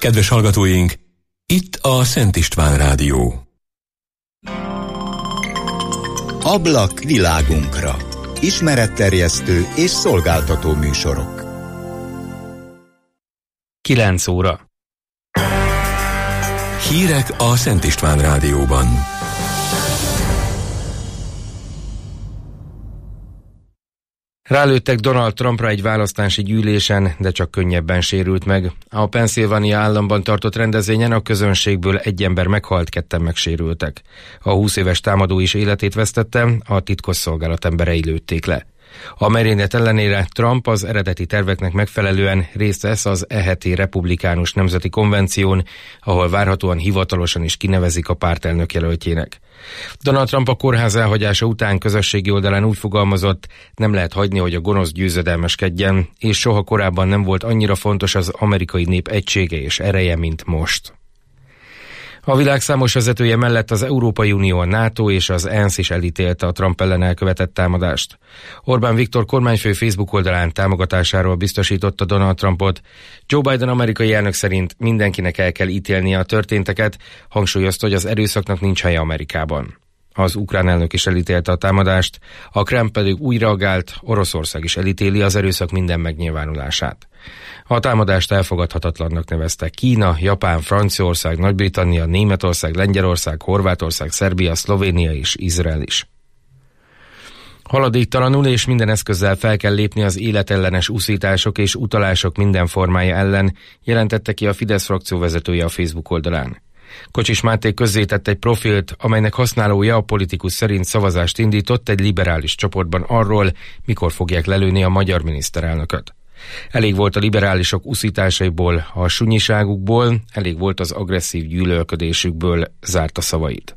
Kedves hallgatóink, itt a Szent István Rádió. Ablak világunkra. Ismeretterjesztő és szolgáltató műsorok. 9 óra. Hírek a Szent István Rádióban. Rálőttek Donald Trumpra egy választási gyűlésen, de csak könnyebben sérült meg. A Pennsylvania államban tartott rendezvényen a közönségből egy ember meghalt, ketten megsérültek. A 20 éves támadó is életét vesztette, a titkosszolgálat emberei lőtték le. A merénylet ellenére Trump az eredeti terveknek megfelelően részt vesz az heti republikánus nemzeti konvención, ahol várhatóan hivatalosan is kinevezik a pártelnök jelöltjének. Donald Trump a kórház elhagyása után közösségi oldalán úgy fogalmazott, nem lehet hagyni, hogy a gonosz győzedelmeskedjen, és soha korábban nem volt annyira fontos az amerikai nép egysége és ereje, mint most. A világ számos vezetője mellett az Európai Unió, a NATO és az ENSZ is elítélte a Trump ellen elkövetett támadást. Orbán Viktor kormányfő Facebook oldalán támogatásáról biztosította Donald Trumpot. Joe Biden amerikai elnök szerint mindenkinek el kell ítélnie a történteket, hangsúlyozta, hogy az erőszaknak nincs helye Amerikában. Az ukrán elnök is elítélte a támadást, a Kreml pedig úgy reagált, Oroszország is elítéli az erőszak minden megnyilvánulását. A támadást elfogadhatatlannak nevezte Kína, Japán, Franciaország, Nagy-Britannia, Németország, Lengyelország, Horvátország, Szerbia, Szlovénia és Izrael is. Haladéktalanul és minden eszközzel fel kell lépni az életellenes uszítások és utalások minden formája ellen, jelentette ki a Fidesz frakció vezetője a Facebook oldalán. Kocsis Máté közzétett egy profilt, amelynek használója a politikus szerint szavazást indított egy liberális csoportban arról, mikor fogják lelőni a magyar miniszterelnököt. Elég volt a liberálisok uszításaiból, a sunyiságukból, elég volt az agresszív gyűlölködésükből, zárta szavait.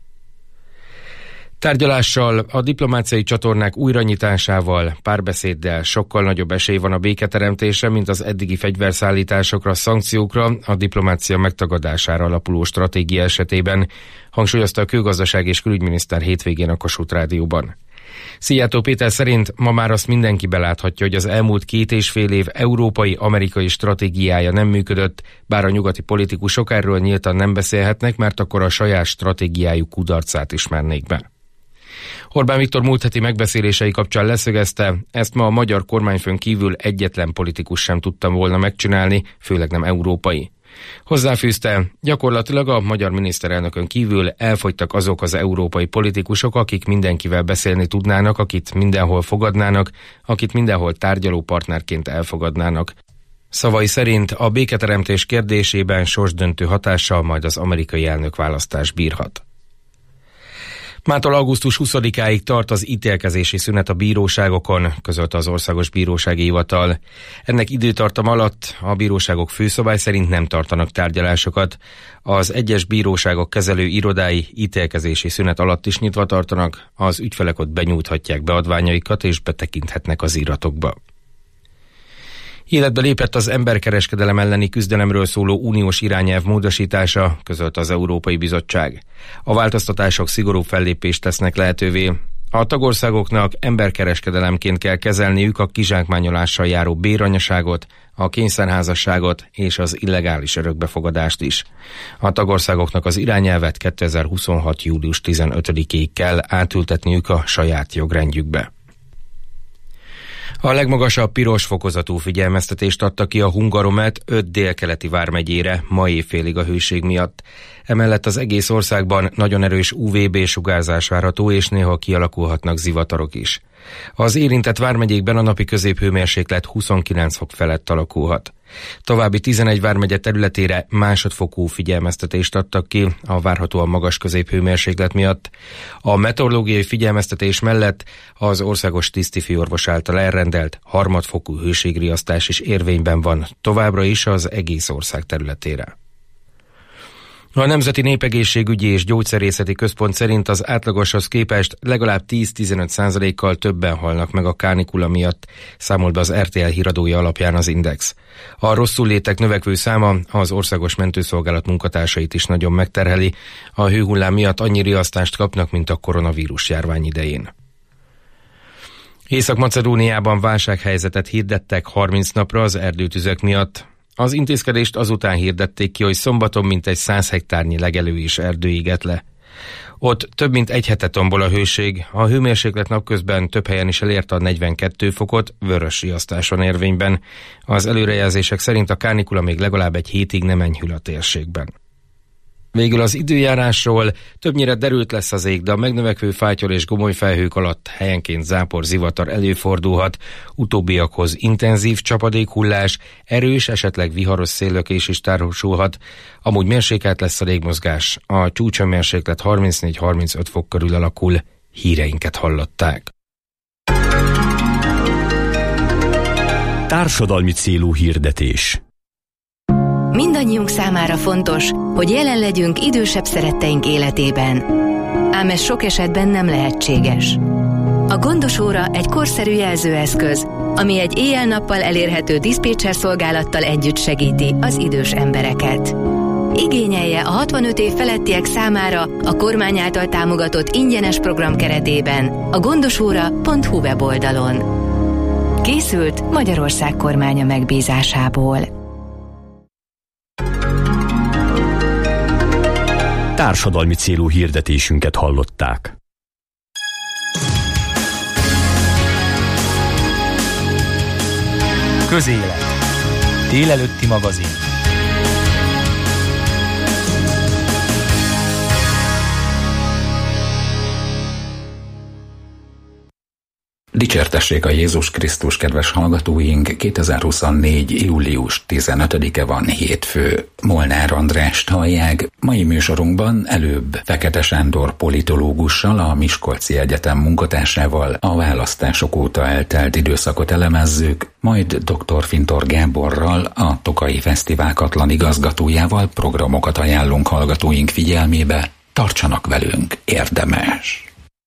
Tárgyalással, a diplomáciai csatornák újranyitásával, párbeszéddel sokkal nagyobb esély van a béketeremtésre, mint az eddigi fegyverszállításokra, szankciókra, a diplomácia megtagadására alapuló stratégia esetében, hangsúlyozta a kőgazdaság és külügyminiszter hétvégén a Kossuth Rádióban. Szijjártó Péter szerint ma már azt mindenki beláthatja, hogy az elmúlt 2,5 év európai-amerikai stratégiája nem működött, bár a nyugati politikusok erről nyíltan nem beszélhetnek, mert akkor a saját stratégiájuk kudarcát ismernék be. Orbán Viktor múlt heti megbeszélései kapcsán leszögezte, ezt ma a magyar kormányfőn kívül egyetlen politikus sem tudtam volna megcsinálni, főleg nem európai. Hozzáfűzte, gyakorlatilag a magyar miniszterelnökön kívül elfogytak azok az európai politikusok, akik mindenkivel beszélni tudnának, akit mindenhol fogadnának, akit mindenhol tárgyalópartnerként elfogadnának. Szavai szerint a béketeremtés kérdésében sorsdöntő hatással majd az amerikai elnökválasztás bírhat. Mától augusztus 20-áig tart az ítélkezési szünet a bíróságokon, közölte az Országos Bírósági Hivatal. Ennek időtartam alatt a bíróságok főszabály szerint nem tartanak tárgyalásokat. Az egyes bíróságok kezelő irodái ítélkezési szünet alatt is nyitva tartanak, az ügyfelek ott benyújthatják beadványaikat és betekinthetnek az iratokba. Életbe lépett az emberkereskedelem elleni küzdelemről szóló uniós irányelv módosítása, közölte az Európai Bizottság. A változtatások szigorú fellépést tesznek lehetővé. A tagországoknak emberkereskedelemként kell kezelniük a kizsákmányolással járó béranyaságot, a kényszerházasságot és az illegális örökbefogadást is. A tagországoknak az irányelvet 2026. július 15-ig kell átültetniük a saját jogrendjükbe. A legmagasabb piros fokozatú figyelmeztetést adta ki a Hungaromet 5 délkeleti vármegyére ma éjfélig a hőség miatt. Emellett az egész országban nagyon erős UVB-sugárzás várható, és néha kialakulhatnak zivatarok is. Az érintett vármegyékben a napi középhőmérséklet 29 fok felett alakulhat. További 11 vármegye területére másodfokú figyelmeztetést adtak ki a várhatóan magas középhőmérséklet miatt. A meteorológiai figyelmeztetés mellett az országos tisztifőorvos által elrendelt harmadfokú hőségriasztás is érvényben van továbbra is az egész ország területére. A Nemzeti Népegészségügyi és Gyógyszerészeti Központ szerint az átlagoshoz képest legalább 10-15%-kal többen halnak meg a kánikula miatt, számolt be az RTL híradója alapján az Index. A rosszullétek növekvő száma az országos mentőszolgálat munkatársait is nagyon megterheli, a hőhullám miatt annyi riasztást kapnak, mint a koronavírus járvány idején. Észak-Macedóniában válsághelyzetet hirdettek 30 napra az erdőtüzek miatt. Az intézkedést azután hirdették ki, hogy szombaton mintegy 100 hektárnyi legelő és erdő égett le. Ott több mint egy hete tombol a hőség, a hőmérséklet napközben több helyen is elérte a 42 fokot, vörös riasztás van érvényben. Az előrejelzések szerint a kánikula még legalább egy hétig nem enyhül a térségben. Végül az időjárásról: többnyire derült lesz az ég, de a megnövekvő fáttyol és gomoly felhők alatt helyenként zápor, zivatar előfordulhat, utóbbiakhoz intenzív csapadékhullás, erős, esetleg viharos széllökés is társulhat, amúgy mérsékelt lesz a légmozgás, a csúcshőmérséklet 34-35 fok körül alakul. Híreinket hallották. Társadalmi célú hirdetés. Mindannyiunk számára fontos, hogy jelen legyünk idősebb szeretteink életében. Ám ez sok esetben nem lehetséges. A Gondos óra egy korszerű jelzőeszköz, ami egy éjjel-nappal elérhető diszpécser szolgálattal együtt segíti az idős embereket. Igényelje a 65 év felettiek számára a kormány által támogatott ingyenes program keretében a gondosóra.hu weboldalon. Készült Magyarország kormánya megbízásából. Társadalmi célú hirdetésünket hallották. Közélet. Délelőtti magazin. Dicsértessék a Jézus Krisztus, kedves hallgatóink! 2024. július 15-e van, hétfő. Molnár Andrást hallják. Mai műsorunkban előbb Fekete Sándor politológussal, a Miskolci Egyetem munkatársával a választások óta eltelt időszakot elemezzük, majd dr. Fintor Gáborral, a Tokaji Fesztivál Katlan igazgatójával programokat ajánlunk hallgatóink figyelmébe. Tartsanak velünk, érdemes!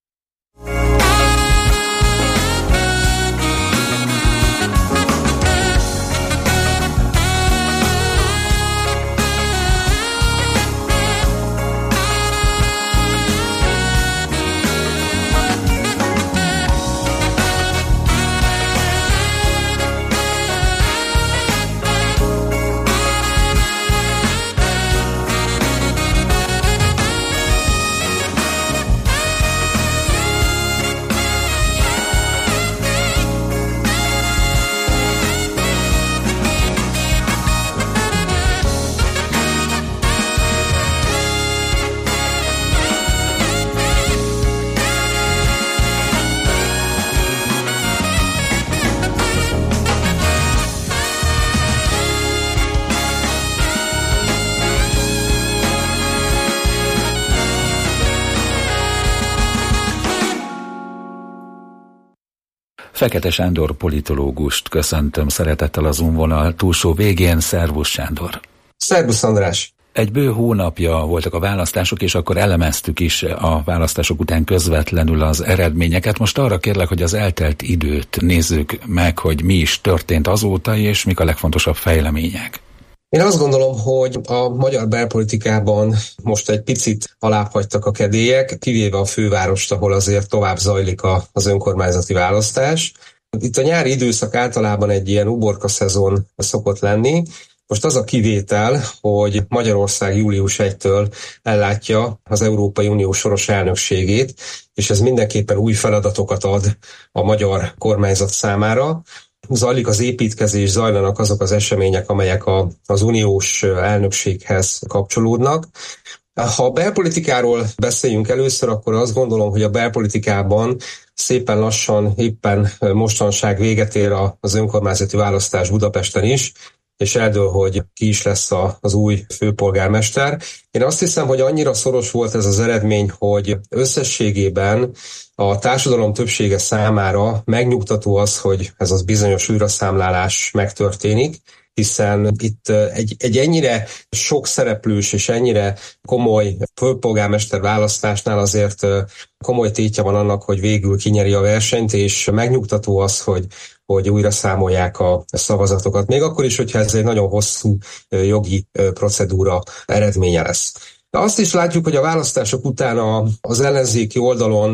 Fekete Sándor politológust köszöntöm szeretettel a Zoom vonal túlsó végén. Szervusz, Sándor! Szervusz, András! Egy bő hónapja voltak a választások, és akkor elemeztük is a választások után közvetlenül az eredményeket. Most arra kérlek, hogy az eltelt időt nézzük meg, hogy mi is történt azóta, és mik a legfontosabb fejlemények. Én azt gondolom, hogy a magyar belpolitikában most egy picit alábbhagytak a kedélyek, kivéve a fővárost, ahol azért tovább zajlik az önkormányzati választás. Itt a nyári időszak általában egy ilyen uborka szezon szokott lenni. Most az a kivétel, hogy Magyarország július 1-től ellátja az Európai Unió soros elnökségét, és ez mindenképpen új feladatokat ad a magyar kormányzat számára. Zajlik az építkezés, zajlanak azok az események, amelyek az uniós elnökséghez kapcsolódnak. Ha a belpolitikáról beszéljünk először, akkor azt gondolom, hogy a belpolitikában szépen lassan, éppen mostanság véget ér az önkormányzati választás Budapesten is, és eldől, hogy ki is lesz az új főpolgármester. Én azt hiszem, hogy annyira szoros volt ez az eredmény, hogy összességében a társadalom többsége számára megnyugtató az, hogy ez az bizonyos újraszámlálás megtörténik, hiszen itt egy ennyire sok szereplős és ennyire komoly főpolgármester választásnál azért komoly tétje van annak, hogy végül kinyeri a versenyt, és megnyugtató az, hogy újra számolják a szavazatokat. Még akkor is, hogyha ez egy nagyon hosszú jogi procedúra eredménye lesz. De azt is látjuk, hogy a választások után az ellenzéki oldalon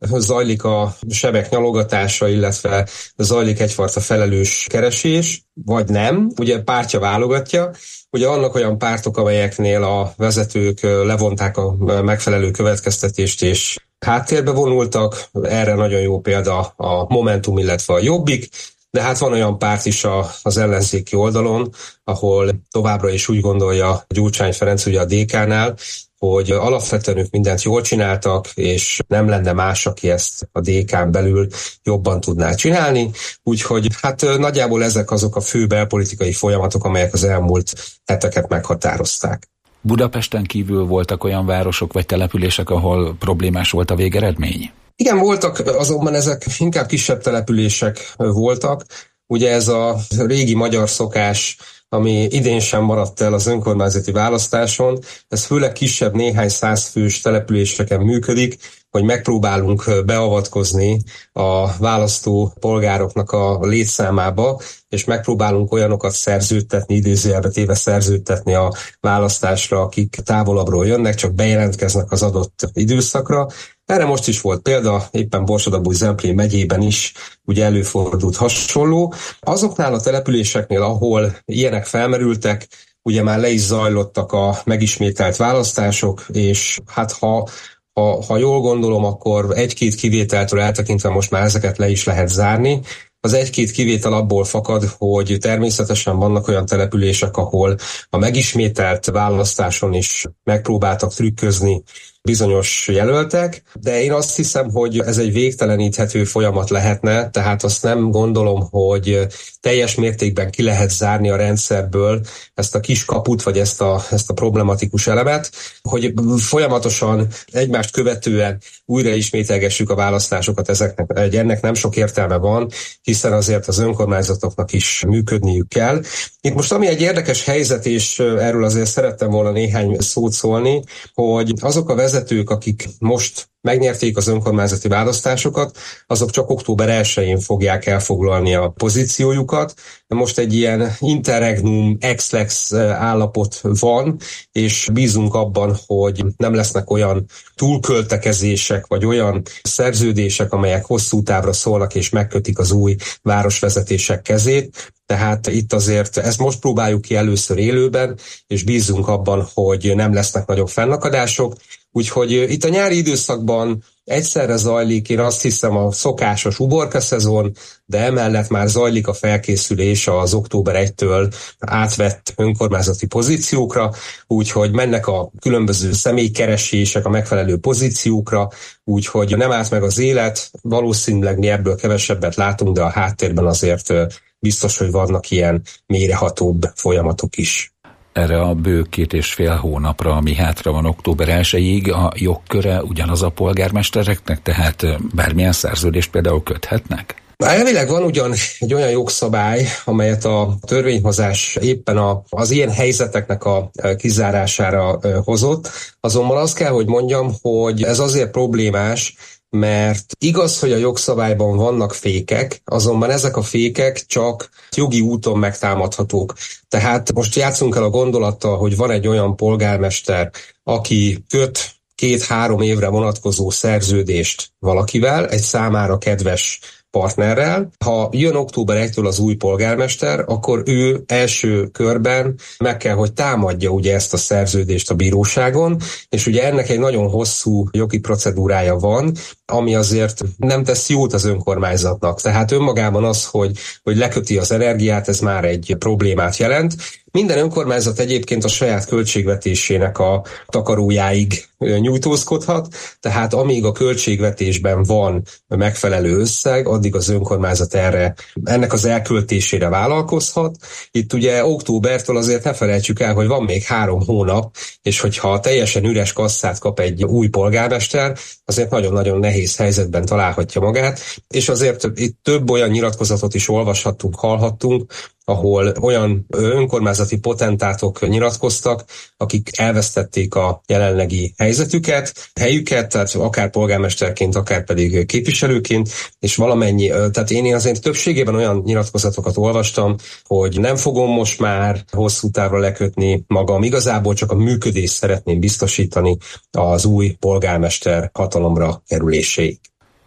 zajlik a sebek nyalogatása, illetve zajlik egyfajta felelős keresés, vagy nem, ugye pártja válogatja. Ugye vannak olyan pártok, amelyeknél a vezetők levonták a megfelelő következtetést és háttérbe vonultak, erre nagyon jó példa a Momentum, illetve a Jobbik, de hát van olyan párt is az ellenzéki oldalon, ahol továbbra is úgy gondolja Gyurcsány Ferenc, ugye a DK-nál, hogy alapvetően ők mindent jól csináltak, és nem lenne más, aki ezt a DK-n belül jobban tudná csinálni. Úgyhogy hát nagyjából ezek azok a fő belpolitikai folyamatok, amelyek az elmúlt heteket meghatározták. Budapesten kívül voltak olyan városok vagy települések, ahol problémás volt a végeredmény? Igen, voltak, azonban ezek inkább kisebb települések voltak. Ugye ez a régi magyar szokás, ami idén sem maradt el az önkormányzati választáson, ez főleg kisebb, néhány százfős településeken működik, hogy megpróbálunk beavatkozni a választó polgároknak a létszámába, és megpróbálunk olyanokat szerződtetni, idézőjelbe téve szerződtetni a választásra, akik távolabbról jönnek, csak bejelentkeznek az adott időszakra. Erre most is volt példa, éppen Borsod-Abaúj-Zemplén megyében is ugye előfordult hasonló. Azoknál a településeknél, ahol ilyenek felmerültek, ugye már le is zajlottak a megismételt választások, és hát ha jól gondolom, akkor egy-két kivételtől eltekintve most már ezeket le is lehet zárni. Az egy-két kivétel abból fakad, hogy természetesen vannak olyan települések, ahol a megismételt választáson is megpróbáltak trükközni bizonyos jelöltek, de én azt hiszem, hogy ez egy végteleníthető folyamat lehetne, tehát azt nem gondolom, hogy teljes mértékben ki lehet zárni a rendszerből ezt a kis kaput, vagy ezt a problematikus elemet, hogy folyamatosan egymást követően újra ismételgessük a választásokat, ennek nem sok értelme van, hiszen azért az önkormányzatoknak is működniük kell. Itt most ami egy érdekes helyzet, és erről azért szerettem volna néhány szót szólni, hogy azok a vezetők, akik most megnyerték az önkormányzati választásokat, azok csak október 1-én fogják elfoglalni a pozíciójukat. Most egy ilyen interregnum ex-lex állapot van, és bízunk abban, hogy nem lesznek olyan túlköltekezések, vagy olyan szerződések, amelyek hosszú távra szólnak, és megkötik az új városvezetések kezét. Tehát itt azért ezt most próbáljuk ki először élőben, és bízunk abban, hogy nem lesznek nagyobb fennakadások. Úgyhogy itt a nyári időszakban egyszerre zajlik, én azt hiszem, a szokásos uborka szezon, de emellett már zajlik a felkészülés az október 1-től átvett önkormányzati pozíciókra, úgyhogy mennek a különböző személykeresések a megfelelő pozíciókra, úgyhogy nem állt meg az élet, valószínűleg mi ebből kevesebbet látunk, de a háttérben azért biztos, hogy vannak ilyen mélyrehatóbb folyamatok is. Erre a bő 2,5 hónapra, ami hátra van október 1-ig, a jogköre ugyanaz a polgármestereknek, tehát bármilyen szerződést például köthetnek? Elvileg van ugyan egy olyan jogszabály, amelyet a törvényhozás éppen az ilyen helyzeteknek a kizárására hozott, azonban azt kell, hogy mondjam, hogy ez azért problémás, mert igaz, hogy a jogszabályban vannak fékek, azonban ezek a fékek csak jogi úton megtámadhatók. Tehát most játszunk el a gondolattal, hogy van egy olyan polgármester, aki köt 2-3 évre vonatkozó szerződést valakivel, egy számára kedves partnerrel. Ha jön október 1-től az új polgármester, akkor ő első körben meg kell, hogy támadja ugye ezt a szerződést a bíróságon, és ugye ennek egy nagyon hosszú jogi procedúrája van, ami azért nem tesz jót az önkormányzatnak. Tehát önmagában az, hogy leköti az energiát, ez már egy problémát jelent. Minden önkormányzat egyébként a saját költségvetésének a takarójáig nyújtózkodhat, tehát amíg a költségvetésben van megfelelő összeg, addig az önkormányzat ennek az elköltésére vállalkozhat. Itt ugye októbertől azért ne felejtsük el, hogy van még 3 hónap, és hogyha teljesen üres kasszát kap egy új polgármester, azért nagyon-nagyon nehéz helyzetben találhatja magát, és azért itt több olyan nyilatkozatot is olvashattunk, hallhattunk, ahol olyan önkormányzati potentátok nyilatkoztak, akik elvesztették a jelenlegi helyüket, tehát akár polgármesterként, akár pedig képviselőként, és valamennyi, tehát én azért többségében olyan nyilatkozatokat olvastam, hogy nem fogom most már hosszú távra lekötni magam, igazából csak a működést szeretném biztosítani az új polgármester hatalomra kerüléséig.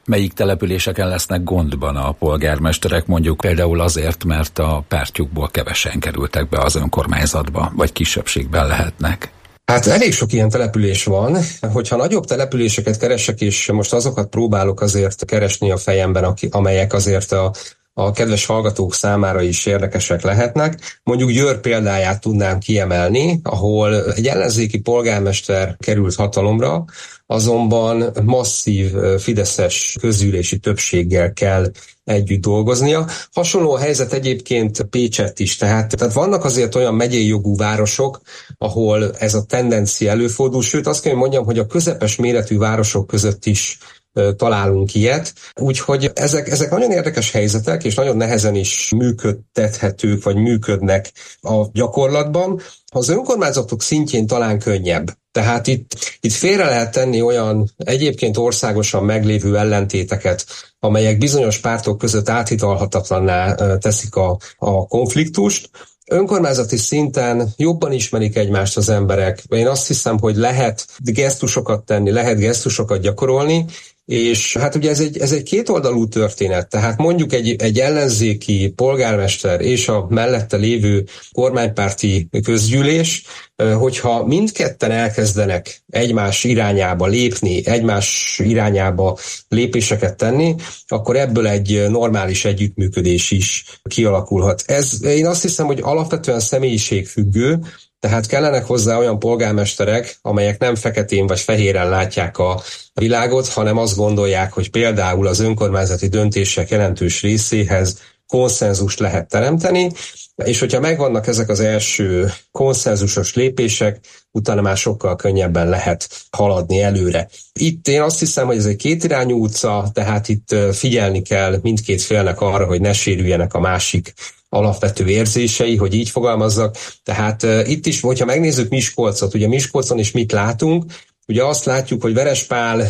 Melyik településeken lesznek gondban a polgármesterek, mondjuk például azért, mert a pártjukból kevesen kerültek be az önkormányzatba, vagy kisebbségben lehetnek? Hát elég sok ilyen település van, hogyha nagyobb településeket keresek, és most azokat próbálok azért keresni a fejemben, amelyek azért a kedves hallgatók számára is érdekesek lehetnek. Mondjuk Győr példáját tudnám kiemelni, ahol egy ellenzéki polgármester került hatalomra, azonban masszív fideszes közgyűlési többséggel kell együtt dolgoznia. Hasonló a helyzet egyébként Pécsett is, tehát vannak azért olyan megyei jogú városok, ahol ez a tendencia előfordul, sőt azt kell, hogy mondjam, hogy a közepes méretű városok között is találunk ilyet, úgyhogy ezek nagyon érdekes helyzetek, és nagyon nehezen is működtethetők, vagy működnek a gyakorlatban. Az önkormányzatok szintjén talán könnyebb. Tehát itt félre lehet tenni olyan egyébként országosan meglévő ellentéteket, amelyek bizonyos pártok között áthidalhatatlanná teszik a konfliktust. Önkormányzati szinten jobban ismerik egymást az emberek. Én azt hiszem, hogy lehet gesztusokat tenni, lehet gesztusokat gyakorolni, és hát ugye ez egy kétoldalú történet, tehát mondjuk egy ellenzéki polgármester és a mellette lévő kormánypárti közgyűlés, hogyha mindketten elkezdenek egymás irányába lépni, egymás irányába lépéseket tenni, akkor ebből egy normális együttműködés is kialakulhat. Én azt hiszem, hogy alapvetően személyiségfüggő, tehát kellenek hozzá olyan polgármesterek, amelyek nem feketén vagy fehéren látják a világot, hanem azt gondolják, hogy például az önkormányzati döntések jelentős részéhez konszenzust lehet teremteni, és hogyha megvannak ezek az első konszenzusos lépések, utána már sokkal könnyebben lehet haladni előre. Itt én azt hiszem, hogy ez egy kétirányú utca, tehát itt figyelni kell mindkét félnek arra, hogy ne sérüljenek a másik alapvető érzései, hogy így fogalmazzak. Tehát itt is, hogyha megnézzük Miskolcot, ugye Miskolcon is mit látunk, ugye azt látjuk, hogy Verespál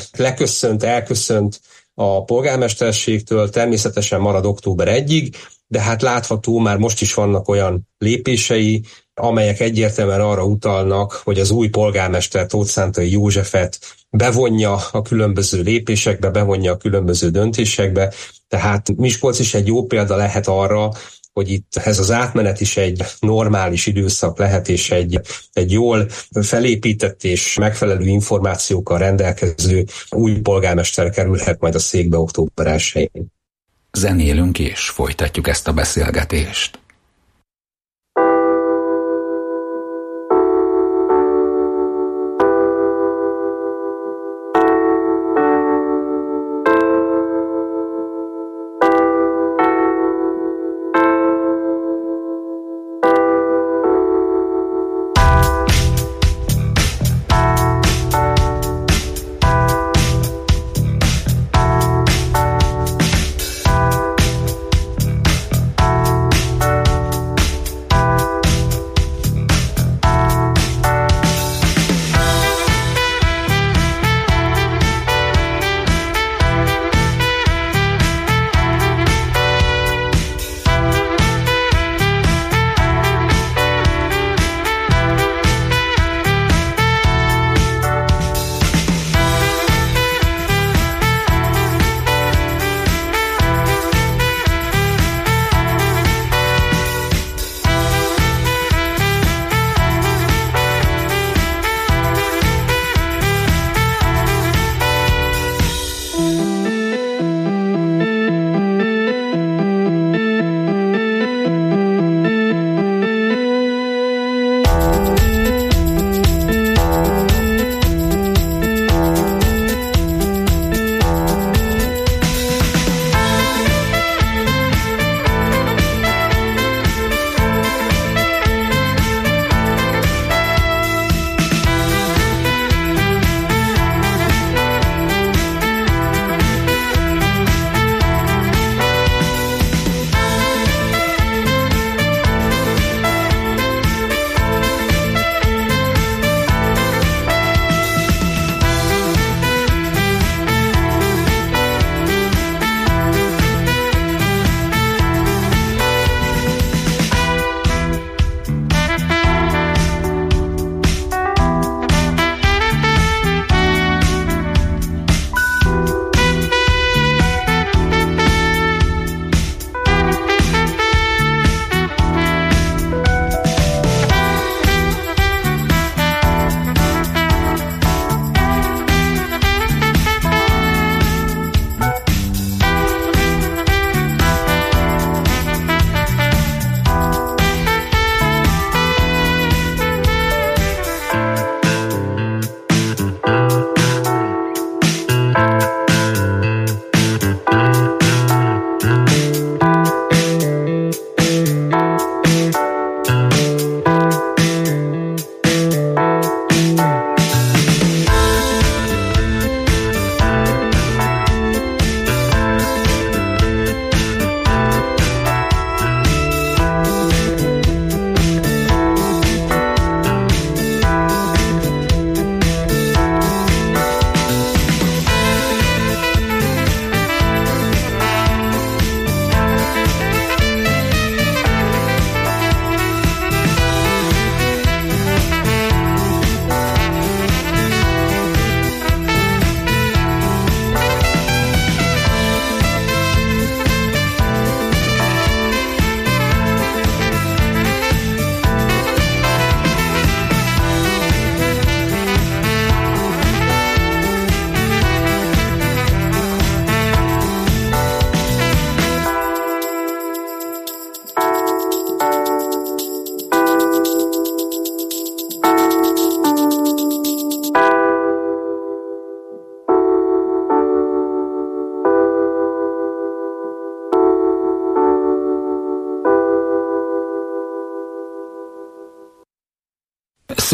elköszönt a polgármesterségtől, természetesen marad október 1-ig, de hát látható, már most is vannak olyan lépései, amelyek egyértelműen arra utalnak, hogy az új polgármester Tóth Szántai Józsefet bevonja a különböző lépésekbe, bevonja a különböző döntésekbe, tehát Miskolc is egy jó példa lehet arra, hogy itt ez az átmenet is egy normális időszak lehet, és egy jól felépített és megfelelő információkkal rendelkező új polgármester kerülhet majd a székbe október 1-én. Zenélünk és folytatjuk ezt a beszélgetést.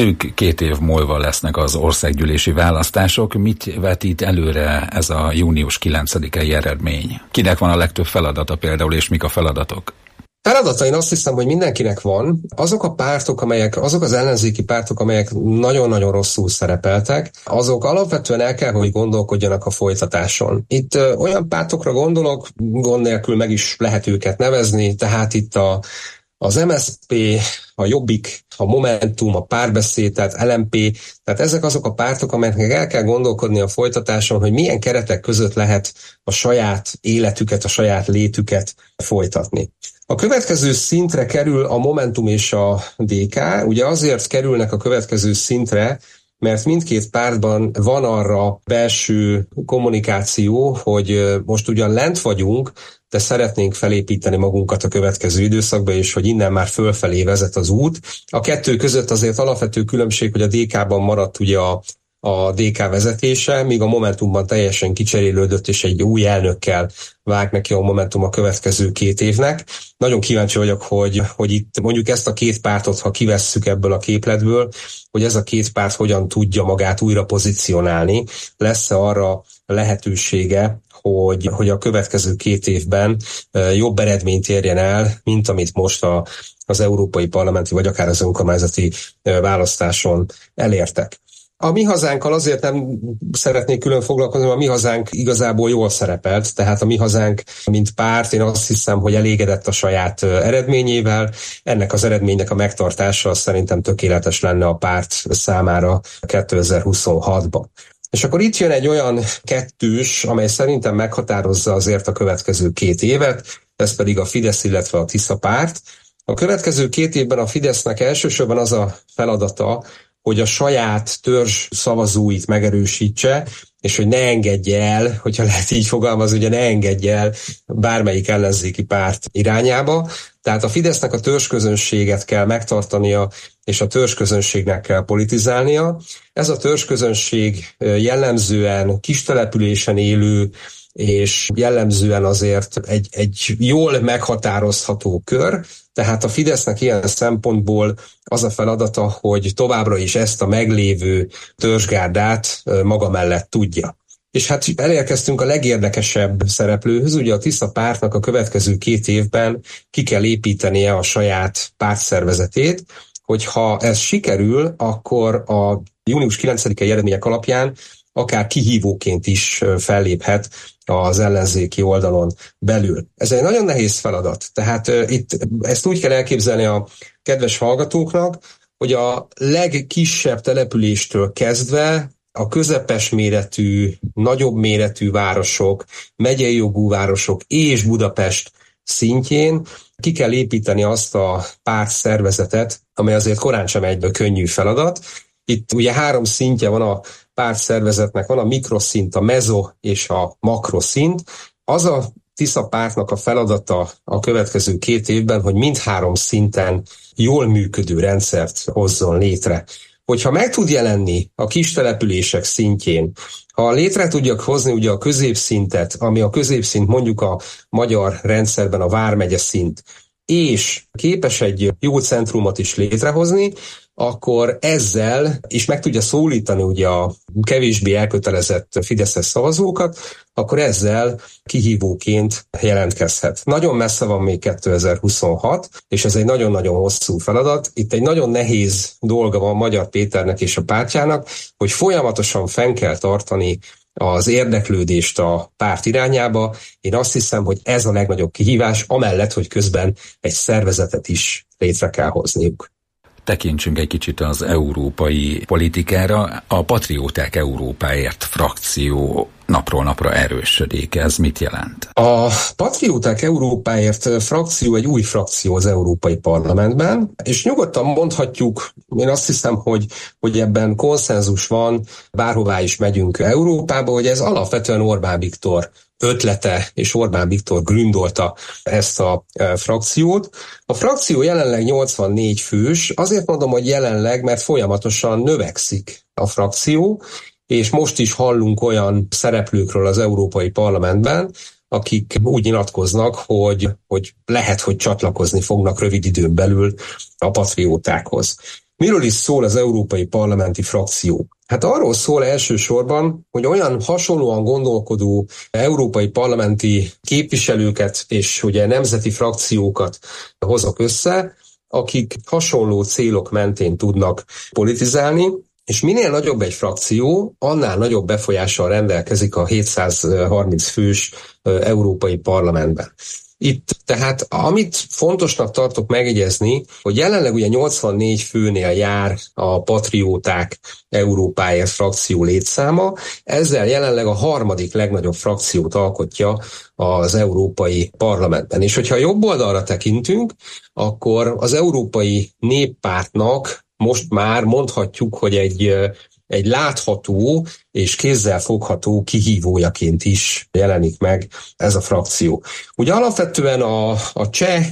Szűk 2 év múlva lesznek az országgyűlési választások. Mit vetít előre ez a június 9-i eredmény? Kinek van a legtöbb feladata például, és mik a feladatok? Feladata, én azt hiszem, hogy mindenkinek van. Azok a pártok, azok az ellenzéki pártok, amelyek nagyon-nagyon rosszul szerepeltek, azok alapvetően el kell, hogy gondolkodjanak a folytatáson. Itt olyan pártokra gondolok, gond nélkül meg is lehet őket nevezni, tehát itt az MSZP, a Jobbik, a Momentum, a Párbeszéd, tehát LMP, tehát ezek azok a pártok, amelyeknek el kell gondolkodni a folytatáson, hogy milyen keretek között lehet a saját életüket, a saját létüket folytatni. A következő szintre kerül a Momentum és a DK, ugye azért kerülnek a következő szintre, mert mindkét pártban van arra belső kommunikáció, hogy most ugyan lent vagyunk, de szeretnénk felépíteni magunkat a következő időszakba, és hogy innen már fölfelé vezet az út. A kettő között azért alapvető különbség, hogy a DK-ban maradt ugye a DK vezetése, míg a Momentumban teljesen kicserélődött, és egy új elnökkel vág neki a Momentum a következő 2 évnek. Nagyon kíváncsi vagyok, hogy itt mondjuk ezt a 2 pártot, ha kivesszük ebből a képletből, hogy ez a 2 párt hogyan tudja magát újra pozícionálni, lesz-e arra lehetősége, hogy a következő 2 évben jobb eredményt érjen el, mint amit most az európai parlamenti, vagy akár az önkormányzati választáson elértek. A Mi Hazánkkal azért nem szeretnék külön foglalkozni, mert a Mi Hazánk igazából jól szerepelt, tehát a Mi Hazánk, mint párt, én azt hiszem, hogy elégedett a saját eredményével. Ennek az eredménynek a megtartása szerintem tökéletes lenne a párt számára 2026-ban. És akkor itt jön egy olyan kettős, amely szerintem meghatározza azért a következő 2 évet, ez pedig a Fidesz, illetve a Tisza párt. A következő 2 évben a Fidesznek elsősorban az a feladata, hogy a saját törzs szavazóit megerősítse, és hogy ne engedje el, hogyha lehet így fogalmazni, ugye ne engedje el bármelyik ellenzéki párt irányába. Tehát a Fidesznek a törzsközönséget kell megtartania, és a törzsközönségnek kell politizálnia. Ez a törzsközönség jellemzően kistelepülésen élő, és jellemzően azért egy jól meghatározható kör, tehát a Fidesznek ilyen szempontból az a feladata, hogy továbbra is ezt a meglévő törzsgárdát maga mellett tudja. És hát elérkeztünk a legérdekesebb szereplőhöz, ugye a Tisza pártnak a következő 2 évben ki kell építenie a saját pártszervezetét, hogyha ez sikerül, akkor a június 9-i eredmények alapján akár kihívóként is felléphet az ellenzéki oldalon belül. Ez egy nagyon nehéz feladat, tehát itt ezt úgy kell elképzelni a kedves hallgatóknak, hogy a legkisebb településtől kezdve a közepes méretű, nagyobb méretű városok, megyei jogú városok és Budapest szintjén ki kell építeni azt a pártszervezetet, amely azért korán sem egy könnyű feladat. Itt ugye 3 szintje van a pártszervezetnek, van a mikroszint, a mezo és a makroszint. Az a Tisza pártnak a feladata a következő 2 évben, hogy mindhárom szinten jól működő rendszert hozzon létre. Hogyha meg tud jelenni a kis települések szintjén, ha létre tudjak hozni ugye a középszintet, ami a középszint mondjuk a magyar rendszerben a vármegye szint, és képes egy jó centrumot is létrehozni, akkor ezzel is meg tudja szólítani ugye a kevésbé elkötelezett fideszes szavazókat, akkor ezzel kihívóként jelentkezhet. Nagyon messze van még 2026, és ez egy nagyon-nagyon hosszú feladat. Itt egy nagyon nehéz dolga van Magyar Péternek és a pártjának, hogy folyamatosan fenn kell tartani az érdeklődést a párt irányába. Én azt hiszem, hogy ez a legnagyobb kihívás, amellett, hogy közben egy szervezetet is létre kell hozniuk. Tekintsünk egy kicsit az európai politikára. A Patrióták Európáért frakció napról napra erősödik. Ez mit jelent? A Patrióták Európáért frakció egy új frakció az Európai Parlamentben, és nyugodtan mondhatjuk, én azt hiszem, hogy ebben konszenzus van, bárhová is megyünk Európába, hogy ez alapvetően Orbán Viktor ötlete, és Orbán Viktor gründolta ezt a frakciót. A frakció jelenleg 84 fős, azért mondom, hogy jelenleg, mert folyamatosan növekszik a frakció, és most is hallunk olyan szereplőkről az Európai Parlamentben, akik úgy nyilatkoznak, hogy lehet, hogy csatlakozni fognak rövid időn belül a patriótákhoz. Miről is szól az európai parlamenti frakció? Hát arról szól elsősorban, hogy olyan hasonlóan gondolkodó európai parlamenti képviselőket és ugye nemzeti frakciókat hozok össze, akik hasonló célok mentén tudnak politizálni, és minél nagyobb egy frakció, annál nagyobb befolyással rendelkezik a 730 fős európai parlamentben. Itt tehát, amit fontosnak tartok megjegyezni, hogy jelenleg ugye 84 főnél jár a Patrióták Európáért frakció létszáma, ezzel jelenleg a harmadik legnagyobb frakciót alkotja az Európai Parlamentben. És hogyha jobb oldalra tekintünk, akkor az Európai Néppártnak most már mondhatjuk, hogy egy látható és kézzel fogható kihívójaként is jelenik meg ez a frakció. Ugye alapvetően a cseh,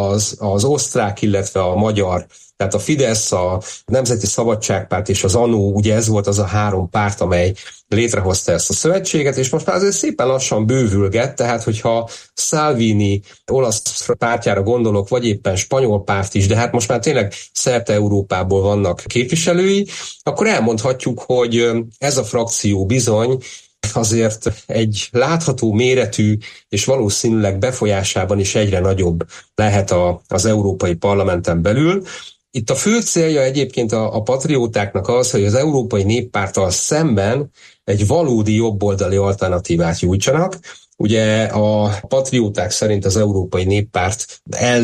az osztrák, illetve a magyar, tehát a Fidesz, a Nemzeti Szabadságpárt és az ANO, ugye ez volt az a három párt, amely létrehozta ezt a szövetséget, és most már azért szépen lassan bővülget, tehát hogyha Salvini olasz pártjára gondolok, vagy éppen spanyol párt is, de hát most már tényleg szerte Európából vannak képviselői, akkor elmondhatjuk, hogy ez a frakció bizony azért egy látható méretű és valószínűleg befolyásában is egyre nagyobb lehet az Európai Parlamenten belül. Itt a fő célja egyébként a patriótáknak az, hogy az Európai Néppárttal szemben egy valódi jobboldali alternatívát nyújtsanak. Ugye a patrióták szerint az Európai Néppárt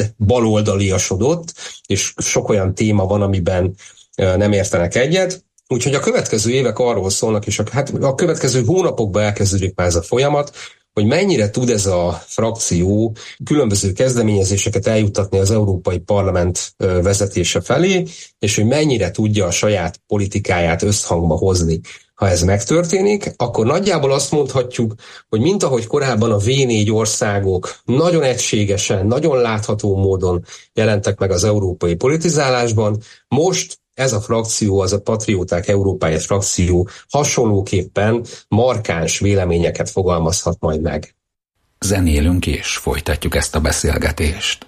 elbaloldaliasodott, és sok olyan téma van, amiben nem értenek egyet. Úgyhogy a következő évek arról szólnak, és a következő hónapokban elkezdődik már ez a folyamat, hogy mennyire tud ez a frakció különböző kezdeményezéseket eljuttatni az Európai Parlament vezetése felé, és hogy mennyire tudja a saját politikáját összhangba hozni. Ha ez megtörténik, akkor nagyjából azt mondhatjuk, hogy mint ahogy korábban a V4 országok nagyon egységesen, nagyon látható módon jelentek meg az európai politizálásban, most ez a frakció, az a Patrióták Európáért frakció hasonlóképpen markáns véleményeket fogalmazhat majd meg. Zenélünk és folytatjuk ezt a beszélgetést.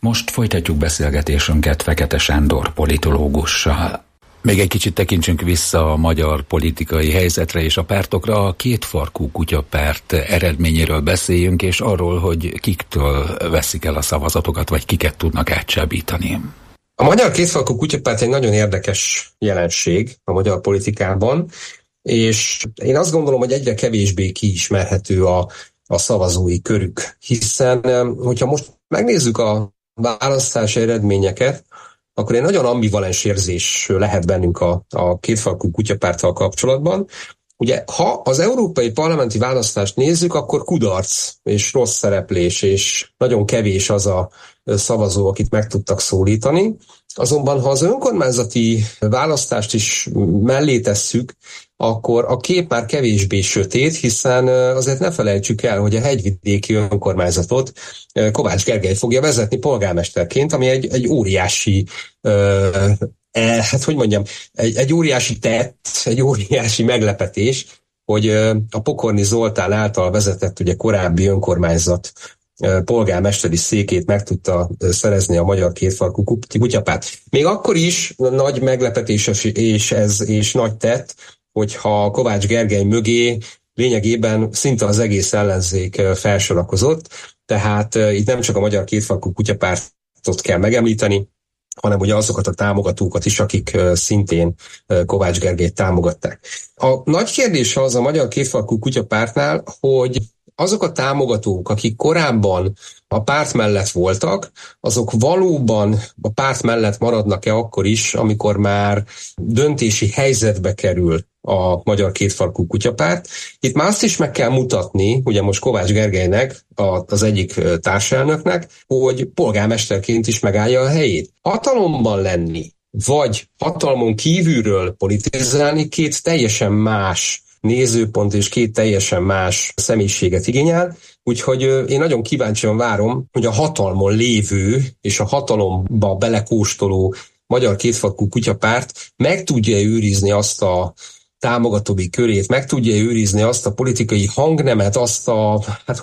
Most folytatjuk beszélgetésünket Fekete Sándor politológussal. Még egy kicsit tekintsünk vissza a magyar politikai helyzetre és a pártokra. A kétfarkú kutyapárt eredményéről beszéljünk, és arról, hogy kiktől veszik el a szavazatokat, vagy kiket tudnak átcsábítani. A magyar kétfarkú kutyapárt egy nagyon érdekes jelenség a magyar politikában, és én azt gondolom, hogy egyre kevésbé kiismerhető a szavazói körük, hiszen hogyha most megnézzük a választási eredményeket, akkor egy nagyon ambivalens érzés lehet bennünk a kétfarkú kutyapárttal kapcsolatban. Ugye, ha az európai parlamenti választást nézzük, akkor kudarc és rossz szereplés, és nagyon kevés az a szavazó, akit meg tudtak szólítani. Azonban, ha az önkormányzati választást is mellé tesszük, akkor a kép már kevésbé sötét, hiszen azért ne felejtsük el, hogy a hegyvidéki önkormányzatot Kovács Gergely fogja vezetni polgármesterként, ami egy óriási, egy óriási tett, egy óriási meglepetés, hogy a Pokorni Zoltán által vezetett ugye korábbi önkormányzat polgármesteri székét meg tudta szerezni a magyar kétfarkú kutyapárt. Még akkor is nagy meglepetés és nagy tett, hogyha Kovács Gergely mögé lényegében szinte az egész ellenzék felsorakozott, tehát itt nem csak a magyar kétfarkú kutyapártot kell megemlíteni, hanem ugye azokat a támogatókat is, akik szintén Kovács Gergelyt támogatták. A nagy kérdés az a magyar kétfarkú kutyapártnál, hogy azok a támogatók, akik korábban a párt mellett voltak, azok valóban a párt mellett maradnak-e akkor is, amikor már döntési helyzetbe kerül a magyar kétfarkú kutyapárt. Itt már azt is meg kell mutatni, ugye most Kovács Gergelynek, az egyik társelnöknek, hogy polgármesterként is megállja a helyét. Hatalomban lenni, vagy hatalmon kívülről politizálni két teljesen más nézőpont és két teljesen más személyiséget igényel, úgyhogy én nagyon kíváncsian várom, hogy a hatalmon lévő és a hatalomba belekóstoló magyar kétfarkú kutyapárt meg tudja őrizni azt a támogatói körét, meg tudja őrizni azt a politikai hangnemet, azt a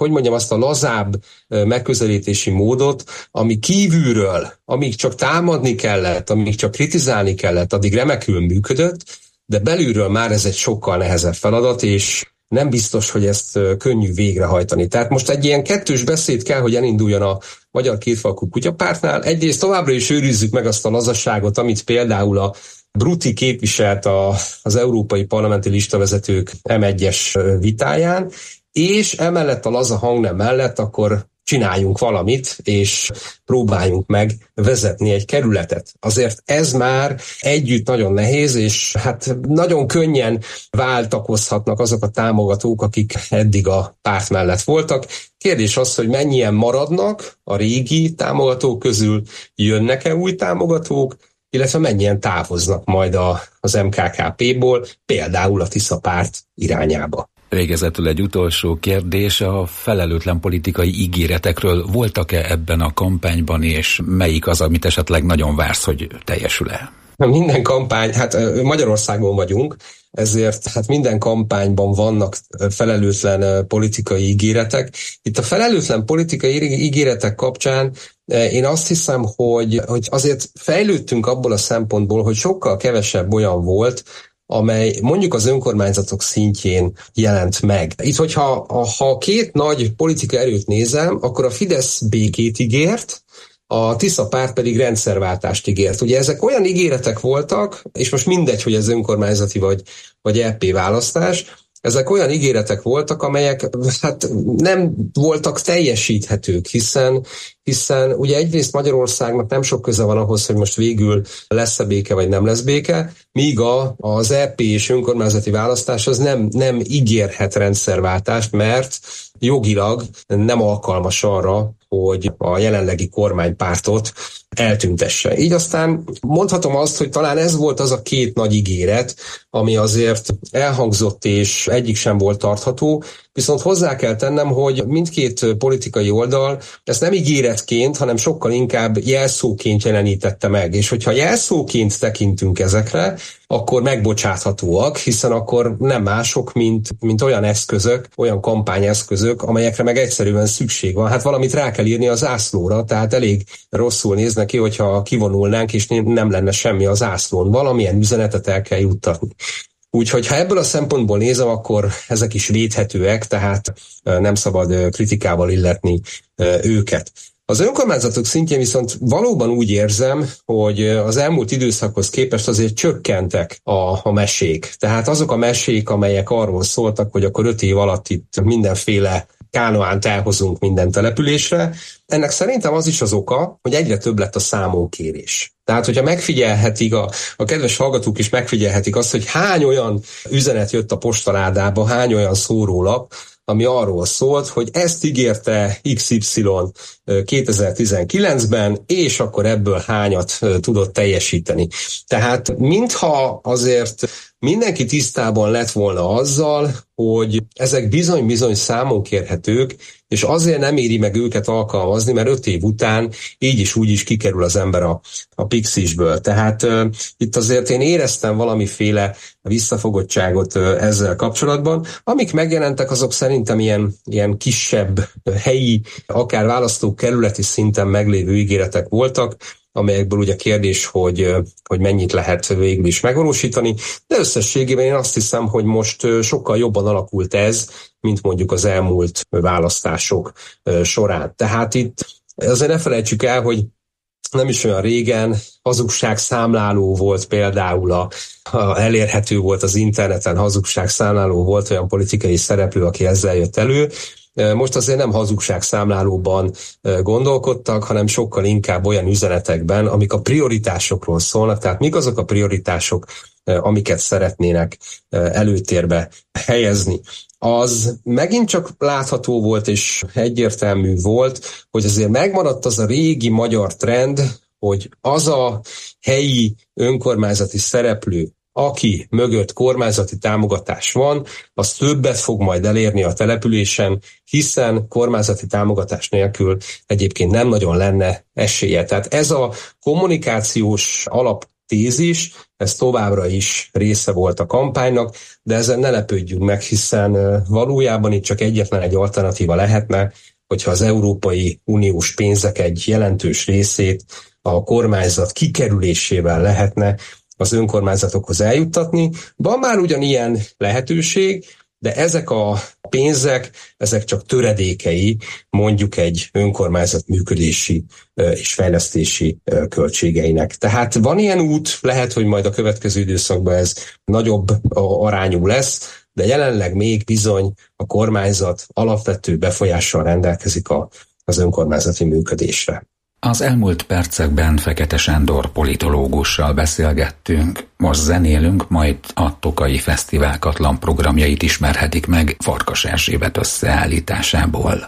lazább megközelítési módot, ami kívülről, amíg csak támadni kellett, amíg csak kritizálni kellett, addig remekül működött, de belülről már ez egy sokkal nehezebb feladat, és nem biztos, hogy ezt könnyű végrehajtani. Tehát most egy ilyen kettős beszéd kell, hogy elinduljon a magyar kétfarkú kutyapártnál. Egyrészt továbbra is őrizzük meg azt a lazaságot, amit például a Brutti képviselt az európai parlamenti listavezetők M1-es vitáján, és emellett a laza hangnem mellett akkor csináljunk valamit, és próbáljunk meg vezetni egy kerületet. Azért ez már együtt nagyon nehéz, és hát nagyon könnyen váltakozhatnak azok a támogatók, akik eddig a párt mellett voltak. Kérdés az, hogy mennyien maradnak a régi támogatók közül, jönnek-e új támogatók, illetve mennyien távoznak majd az MKKP-ból, például a Tisza párt irányába. Végezetül egy utolsó kérdés, a felelőtlen politikai ígéretekről voltak-e ebben a kampányban, és melyik az, amit esetleg nagyon vársz, hogy teljesül-e? Minden kampány, hát Magyarországon vagyunk, ezért hát minden kampányban vannak felelőtlen politikai ígéretek. Itt a felelőtlen politikai ígéretek kapcsán én azt hiszem, hogy azért fejlődtünk abból a szempontból, hogy sokkal kevesebb olyan volt, amely mondjuk az önkormányzatok szintjén jelent meg. Itt, ha két nagy politikai erőt nézem, akkor a Fidesz békét ígért, a Tisza párt pedig rendszerváltást ígért. Ugye ezek olyan ígéretek voltak, és most mindegy, hogy ez önkormányzati vagy EP választás, ezek olyan ígéretek voltak, amelyek hát nem voltak teljesíthetők, hiszen ugye egyrészt Magyarországnak nem sok köze van ahhoz, hogy most végül lesz-e béke vagy nem lesz béke, míg az EP és önkormányzati választás az nem ígérhet rendszerváltást, mert jogilag nem alkalmas arra, hogy a jelenlegi kormánypártot eltüntesse. Így aztán mondhatom azt, hogy talán ez volt az a két nagy ígéret, ami azért elhangzott, és egyik sem volt tartható, viszont hozzá kell tennem, hogy mindkét politikai oldal ezt nem ígéretként, hanem sokkal inkább jelszóként jelenítette meg. És hogyha jelszóként tekintünk ezekre, akkor megbocsáthatóak, hiszen akkor nem mások, mint olyan eszközök, olyan kampányeszközök, amelyekre meg egyszerűen szükség van. Hát valamit rá kell írni a zászlóra, tehát elég rosszul néz neki, hogyha kivonulnánk, és nem lenne semmi a zászlón. Valamilyen üzenetet el kell juttatni. Úgyhogy ha ebből a szempontból nézem, akkor ezek is védhetőek, tehát nem szabad kritikával illetni őket. Az önkormányzatok szintjén viszont valóban úgy érzem, hogy az elmúlt időszakhoz képest azért csökkentek a mesék. Tehát azok a mesék, amelyek arról szóltak, hogy akkor 5 év alatt itt mindenféle kánoánt elhozunk minden településre. Ennek szerintem az is az oka, hogy egyre több lett a számonkérés. Tehát, hogyha megfigyelhetik, a kedves hallgatók is megfigyelhetik azt, hogy hány olyan üzenet jött a postaládába, hány olyan szórólap, ami arról szólt, hogy ezt ígérte XY 2019-ben, és akkor ebből hányat tudott teljesíteni. Tehát mintha azért mindenki tisztában lett volna azzal, hogy ezek bizony-bizony számon kérhetők, és azért nem éri meg őket alkalmazni, mert 5 év után így is úgy is kikerül az ember a Pixisből. Tehát itt azért én éreztem valamiféle visszafogottságot ezzel kapcsolatban. Amik megjelentek, azok szerintem ilyen kisebb helyi, akár választókerületi szinten meglévő ígéretek voltak, amelyekből ugye kérdés, hogy mennyit lehet végül is megvalósítani, de összességében én azt hiszem, hogy most sokkal jobban alakult ez, mint mondjuk az elmúlt választások során. Tehát itt azért ne felejtsük el, hogy nem is olyan régen hazugságszámláló volt például, elérhető volt az interneten, hazugságszámláló volt olyan politikai szereplő, aki ezzel jött elő. Most azért nem hazugságszámlálóban gondolkodtak, hanem sokkal inkább olyan üzenetekben, amik a prioritásokról szólnak, tehát mik azok a prioritások, amiket szeretnének előtérbe helyezni. Az megint csak látható volt és egyértelmű volt, hogy azért megmaradt az a régi magyar trend, hogy az a helyi önkormányzati szereplő, aki mögött kormányzati támogatás van, az többet fog majd elérni a településen, hiszen kormányzati támogatás nélkül egyébként nem nagyon lenne esélye. Tehát ez a kommunikációs alaptézis, ez továbbra is része volt a kampánynak, de ezen ne lepődjünk meg, hiszen valójában itt csak egyetlen egy alternatíva lehetne, hogyha az Európai Uniós pénzek egy jelentős részét a kormányzat kikerülésével lehetne az önkormányzatokhoz eljuttatni. Van már ugyanilyen lehetőség, de ezek a pénzek, ezek csak töredékei mondjuk egy önkormányzat működési és fejlesztési költségeinek. Tehát van ilyen út, lehet, hogy majd a következő időszakban ez nagyobb arányú lesz, de jelenleg még bizony a kormányzat alapvető befolyással rendelkezik az önkormányzati működésre. Az elmúlt percekben Fekete Sándor politológussal beszélgettünk, most zenélünk, majd a Tokaji Fesztivál Katlan programjait ismerhetik meg Farkas Erzsébet összeállításából.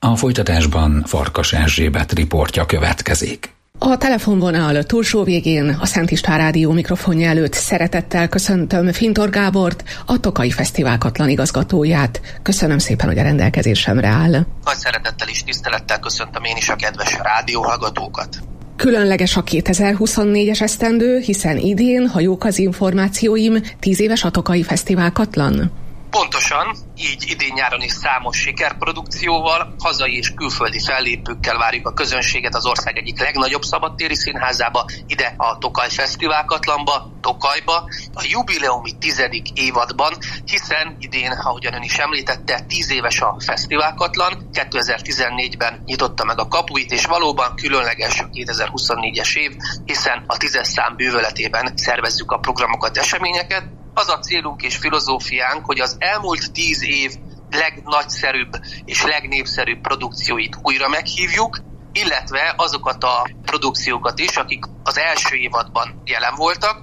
A folytatásban Farkas Erzsébet riportja következik. A telefonvonal túlsó végén a Szent István Rádió mikrofonja előtt szeretettel köszöntöm Fintor Gábort, a Tokaj Fesztivál Katlan igazgatóját. Köszönöm szépen, hogy a rendelkezésemre áll. Nagy szeretettel és tisztelettel köszöntöm én is a kedves rádióhallgatókat. Különleges a 2024-es esztendő, hiszen idén, ha jók az információim, 10 éves a Tokaj Fesztivál Katlan. Pontosan, így idén-nyáron is számos sikerprodukcióval, hazai és külföldi fellépőkkel várjuk a közönséget az ország egyik legnagyobb szabadtéri színházába, ide a Tokaj Fesztivál Katlanba, Tokajba, a jubileumi 10. évadban, hiszen idén, ahogyan ön is említette, 10 éves a Fesztivál Katlan, 2014-ben nyitotta meg a kapuit, és valóban különleges a 2024-es év, hiszen a 10-es szám bűvöletében szervezzük a programokat, eseményeket. Az a célunk és filozófiánk, hogy az elmúlt 10 év legnagyszerűbb és legnépszerűbb produkcióit újra meghívjuk, illetve azokat a produkciókat is, akik az első évadban jelen voltak,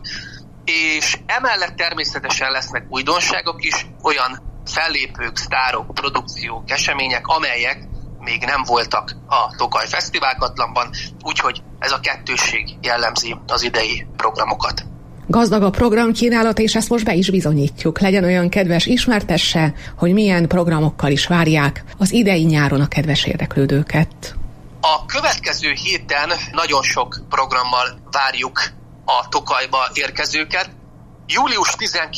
és emellett természetesen lesznek újdonságok is, olyan fellépők, sztárok, produkciók, események, amelyek még nem voltak a Tokaj Fesztivál Katlanban, úgyhogy ez a kettősség jellemzi az idei programokat. Gazdag a programkínálat, és ezt most be is bizonyítjuk. Legyen olyan kedves, ismertesse, hogy milyen programokkal is várják az idei nyáron a kedves érdeklődőket. A következő héten nagyon sok programmal várjuk a Tokajba érkezőket. Július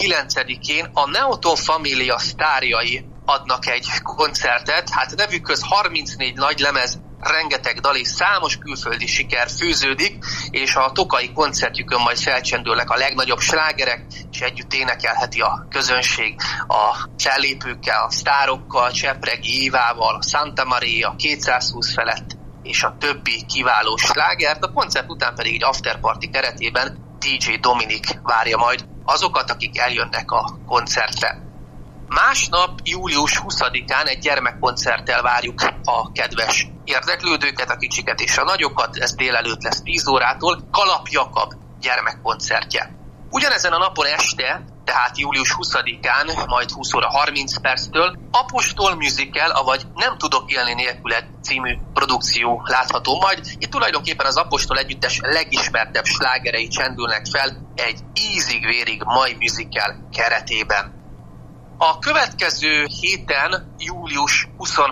19-én a Neoton Família sztárjai adnak egy koncertet, hát nevükhöz 34 nagy lemez, rengeteg dal és számos külföldi siker fűződik, és a tokai koncertjükön majd felcsendülnek a legnagyobb slágerek, és együtt énekelheti a közönség a fellépőkkel, a sztárokkal, Csepregi Évával, a Santa Maria, 220 felett, és a többi kiváló slágert. A koncert után pedig egy afterparty keretében DJ Dominik várja majd azokat, akik eljönnek a koncertre. Másnap, július 20-án egy gyermekkoncerttel várjuk a kedves érdeklődőket, a kicsiket és a nagyokat, ez délelőtt lesz 10 órától, Kalap Jakab gyermekkoncertje. Ugyanezen a napon este, tehát július 20-án, majd 20 óra 30 perctől Apostol Musical, avagy Nem tudok élni nélküled című produkció látható majd. Itt tulajdonképpen az Apostol együttes legismertebb slágerei csendülnek fel egy ízig-vérig mai musical keretében. A következő héten, július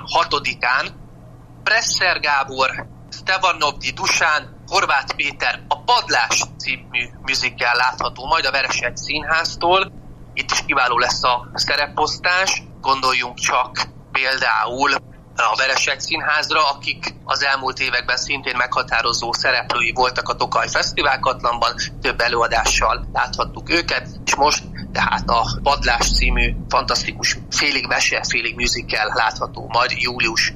26-án Presser Gábor, Stevanovdi Dusán, Horváth Péter a Padlás című musical látható majd a Veresegy Színháztól. Itt is kiváló lesz a szereposztás, gondoljunk csak például a Veresegy Színházra, akik az elmúlt években szintén meghatározó szereplői voltak a Tokaj Fesztivál Katlanban, több előadással láthattuk őket, és most tehát a Padlás című fantasztikus félig mese, félig musical látható majd július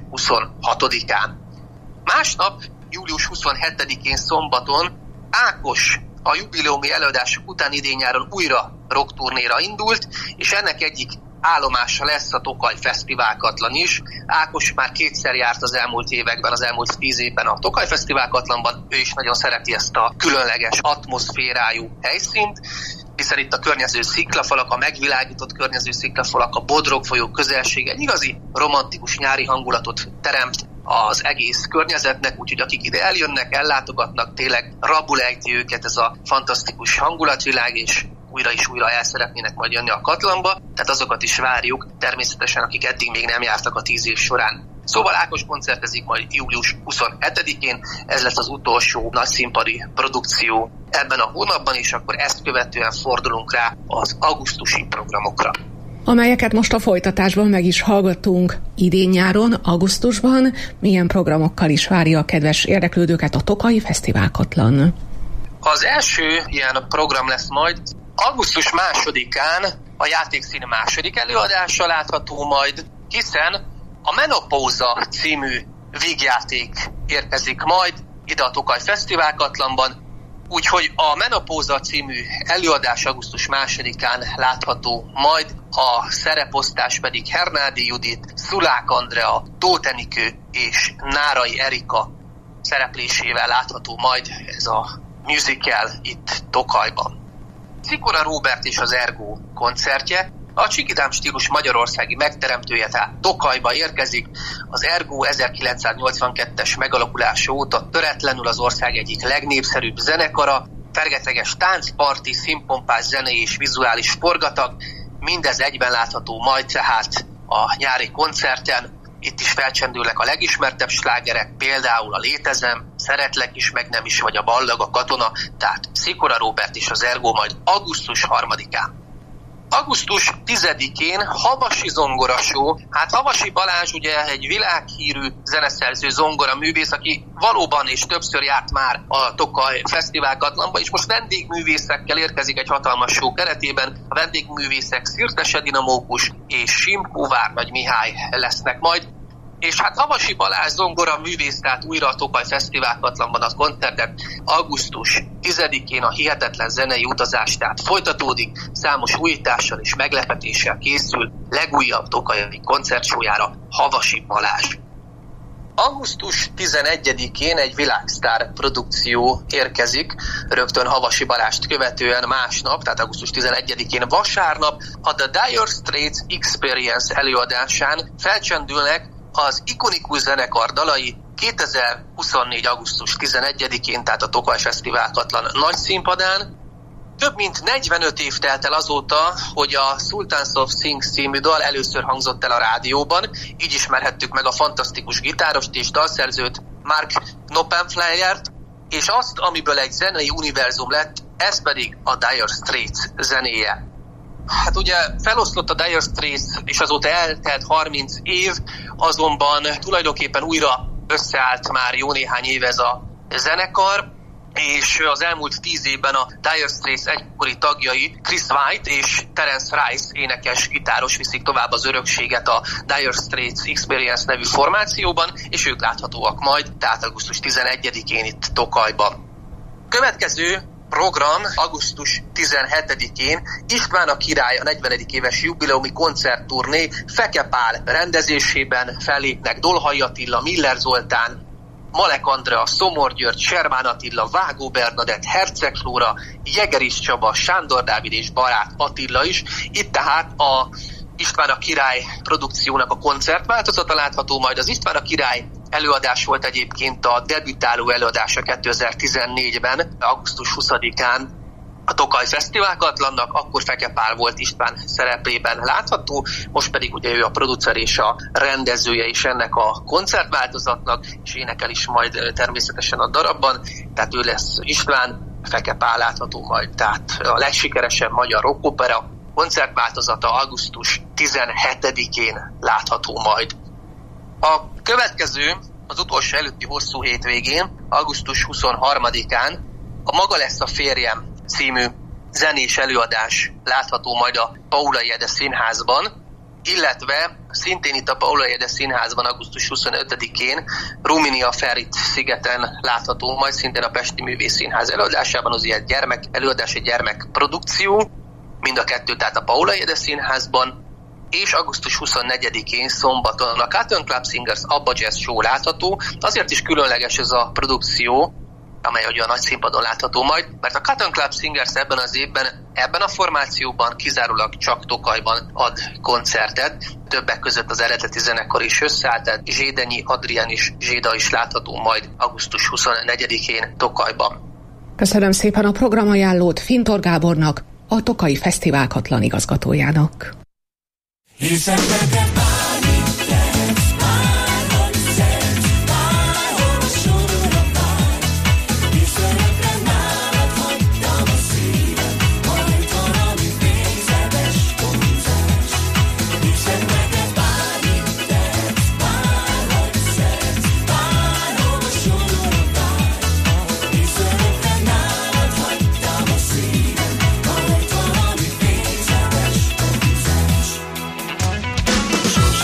26-án. Másnap, július 27-én szombaton Ákos a jubileumi előadások után idén-nyáron újra rockturnéra indult, és ennek egyik állomása lesz a Tokaj Fesztivál Katlan is. Ákos már kétszer járt az elmúlt években, az elmúlt 10 évben a Tokaj Fesztivál Katlanban, ő is nagyon szereti ezt a különleges atmoszférájú helyszínt, hiszen itt a környező sziklafalak, a megvilágított környező sziklafalak, a Bodrog folyó közelsége egy igazi romantikus nyári hangulatot teremt az egész környezetnek, úgyhogy akik ide eljönnek, ellátogatnak, tényleg rabul ejti őket ez a fantasztikus hangulatvilág, és újra el szeretnének majd jönni a Katlanba, tehát azokat is várjuk, természetesen akik eddig még nem jártak a 10 év során. Szóval Ákos koncertezik majd július 27-én, ez lesz az utolsó nagyszínpadi produkció ebben a hónapban, és akkor ezt követően fordulunk rá az augusztusi programokra, amelyeket most a folytatásban meg is hallgattunk. Idén-nyáron, augusztusban milyen programokkal is várja a kedves érdeklődőket a Tokai Fesztivál Katlan? Az első ilyen program lesz majd augusztus 2-án a Játékszín második előadása látható majd, hiszen a Menopóza című vígjáték érkezik majd ide a Tokaj Fesztivál Katlanban, úgyhogy a Menopóza című előadás augusztus 2-án látható majd, a szereposztás pedig Hernádi Judit, Szulák Andrea, Tóth Enikő és Nárai Erika szereplésével látható majd ez a musical itt Tokajban. Szikora Róbert és az Ergo koncertje, A csikidám stílus magyarországi megteremtője, tehát Tokajba érkezik. Az Ergo 1982-es megalakulása óta töretlenül az ország egyik legnépszerűbb zenekara, fergeteges táncparti, színpompás zenei és vizuális forgatag, mindez egyben látható majd tehát a nyári koncerten. Itt is felcsendülnek a legismertebb slágerek, például a Létezem, Szeretlek is, meg nem is, vagy a Ballag a katona, tehát Szikora Róbert és az Ergo majd augusztus 3-án. Augusztus 10-én Havasi zongorashow. Hát Havasi Balázs ugye egy világhírű zeneszerző, zongora művész, aki valóban és többször járt már a Tokaj Fesztiválkatlanba, és most vendégművészekkel érkezik egy hatalmas show keretében. A vendégművészek Szirtese Dinamókus és Simkó Várnagy Mihály lesznek majd. És hát Havasi Balázs zongora művész, tehát újra a Tokaj Fesztiválkatlanban a koncertet augusztus 10-én a hihetetlen zenei utazás, tehát folytatódik, számos újítással és meglepetéssel készül legújabb tokaji koncertsójára Havasi Balázs. Augusztus 11-én egy világsztár produkció érkezik, rögtön Havasi Balázst követően másnap, tehát augusztus 11-én vasárnap a The Dire Straits Experience előadásán felcsendülnek az ikonikus zenekar dalai 2024. augusztus 11-én, tehát a Tokaj Fesztiválkatlan nagy színpadán. Több mint 45 év telt el azóta, hogy a Sultans of Swing című dal először hangzott el a rádióban, így ismerhettük meg a fantasztikus gitárost és dalszerzőt, Mark Knoppenfleyert, és azt, amiből egy zenei univerzum lett, ez pedig a Dire Straits zenéje. Hát ugye feloszlott a Dire Straits, és azóta eltelt 30 év, azonban tulajdonképpen újra összeállt már jó néhány év ez a zenekar, és az elmúlt 10 évben a Dire Straits egykori tagjai Chris White és Terence Rice énekes gitáros viszik tovább az örökséget a Dire Straits Experience nevű formációban, és ők láthatóak majd, tehát augusztus 11-én itt Tokajban. Következő program augusztus 17-én István a király a 40. éves jubileumi koncertturné Feke Pál rendezésében fellépnek Dolhai Attila, Miller Zoltán, Malek Andrea, Szomor György, Sermán Attila, Vágó Bernadett, Herceg Flóra, Jegeris Csaba, Sándor Dávid és Barát Attila is. Itt tehát a István a király produkciónak a koncertváltozata látható majd. Az István a király előadás volt egyébként a debütáló előadása 2014-ben, augusztus 20-án a Tokaj Fesztiválkatlannak, akkor Feke Pál volt István szerepében látható, most pedig ugye ő a producer és a rendezője is ennek a koncertváltozatnak, és énekel is majd természetesen a darabban, tehát ő lesz István, Feke Pál látható majd, tehát a legsikeresebb magyar rockopera koncertváltozata augusztus 17-én látható majd. A következő, az utolsó előtti hosszú hétvégén, augusztus 23-án a Maga lesz a férjem című zenés előadás látható majd a Paulay Ede Színházban, illetve szintén itt a Paulay Ede Színházban augusztus 25-én Ruminia Ferit szigeten látható majd, szintén a Pesti Művészszínház előadásában, az ilyen gyermek előadás, egy gyermekprodukció, mind a kettő, tehát a Paulay Ede Színházban, és augusztus 24-én szombaton a Cotton Club Singers Abba Jazz Show látható. Azért is különleges ez a produkció, amely ugye a nagy színpadon látható majd, mert a Cotton Club Singers ebben az évben, ebben a formációban kizárólag csak Tokajban ad koncertet. Többek között az eredeti zenekar is összeállt, tehát Zsédenyi Adrián és Zséda is látható majd augusztus 24-én Tokajban. Köszönöm szépen a programajánlót Fintor Gábornak, a Tokaji Fesztiválkatlan igazgatójának. Hiszen neked bármit tehetsz, bárhogy szeretsz, bárhol a sorra vár. Tiszteletben nálad hagytam a szívem, majd valami fényzetes vonzás. Hiszen neked bármit tehetsz, bárhogy szeretsz, bárhol a sorra vár. Tiszteletben nálad hagytam a szívem, majd valami fényzetes vonzás.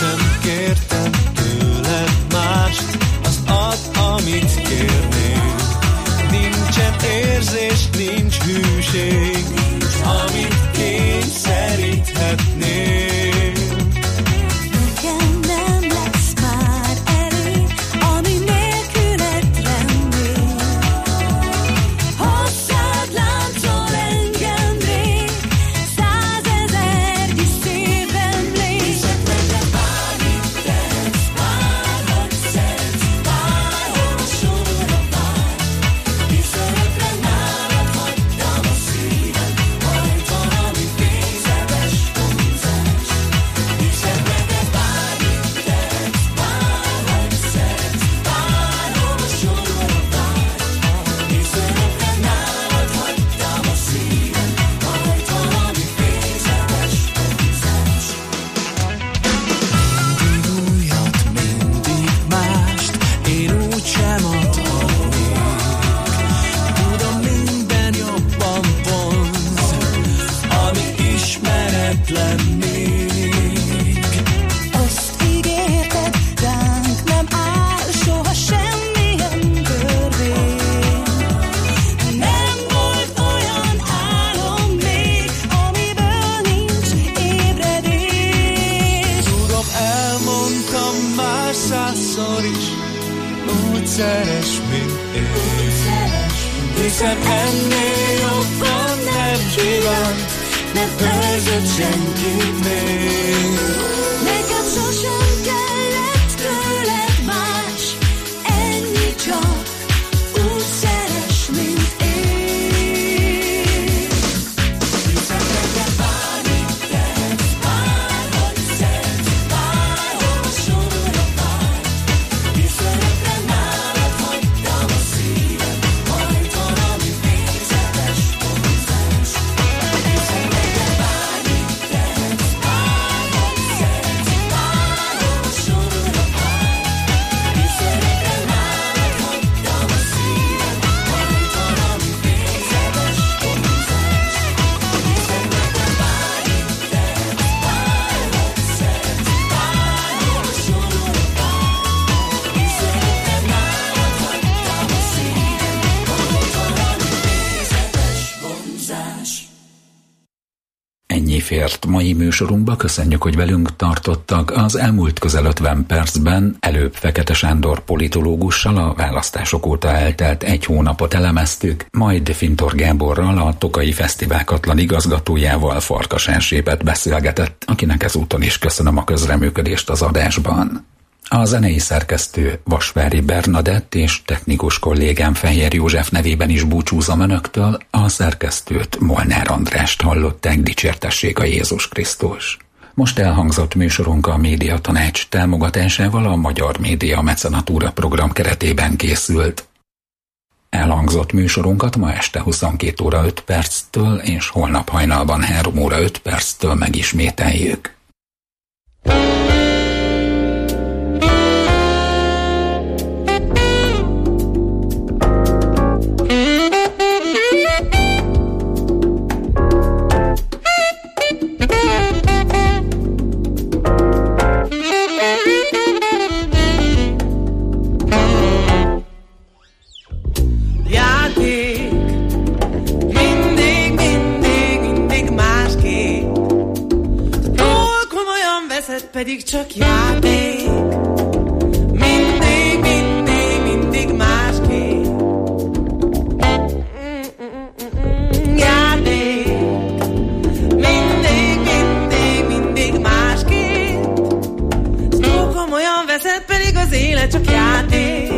szeres, mint én. Hiszen ennél jobban nem kívánt, nem őrzött senkit még. Nekem sosem kellett tőled más, ennyi csak, úgy szeres, mint én. Hiszen nekem bármit tehetsz, bárhogy szeretsz, bárhol sorra vár. Hiszen nekem nálad hagytam a szívem, majd valami végzetes vonzás. Hiszen nekem bármit tehetsz, bárhogy szeretsz, bárhol sorra vár. Hiszen nekem nálad hagytam a szívem, majd valami végzetes vonzás. Hiszen nekem bármit tehetsz, bárhogy szeretsz, bárhol sorra vár. Hiszen nekem nálad hagytam a szívem, majd valami végzetes vonzás. Ennyi fért mai műsorunkba, köszönjük, hogy velünk tartottak. Az elmúlt közel 50 percben előbb Fekete Sándor politológussal a választások óta eltelt egy hónapot elemeztük, majd Fintor Gáborral, a Tokaji Fesztiválkatlan igazgatójával, Farkas Erzsébet beszélgetett, akinek ezúton is köszönöm a közreműködést az adásban. A zenei szerkesztő Vasvári Bernadett és technikus kollégám Fehér József nevében is búcsúzom önöktől, a szerkesztőt, Molnár Andrást hallották, dicsértessék a Jézus Krisztus. Most elhangzott műsorunk a Médiatanács támogatásával a Magyar Média Mecenatúra program keretében készült. Elhangzott műsorunkat ma este 22 óra 5 perctől és holnap hajnalban 3 óra 5 perctől megismételjük. Pedig csak játék. Mindig másképp. Játék. Mindig másképp. Túl komolyan veszed, pedig az élet csak játék.